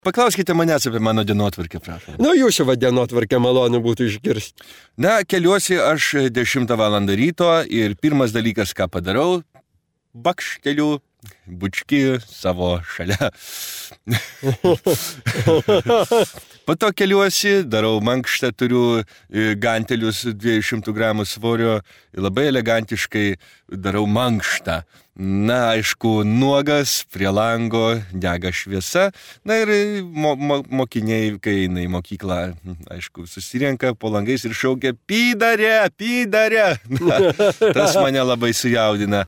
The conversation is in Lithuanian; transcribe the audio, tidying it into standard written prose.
Paklauskite manęs apie mano dienotvarkę, prašau. Jūsų dienotvarkę malonu būtų išgirsti. Keliuosi aš 10 valandą ryto ir pirmas dalykas, ką padarau, bakšteliu bučkį savo šalia. Po to keliuosi, darau mankštą, turiu gantelius 200 gramų svorio ir labai elegantiškai darau mankštą. Aišku, nuogas, prie lango, dega šviesa. Ir mokiniai, kai eina į mokyklą, aišku, susirenka po langais ir šaukia: Pydarė, pydarė. Tas mane labai sujaudina.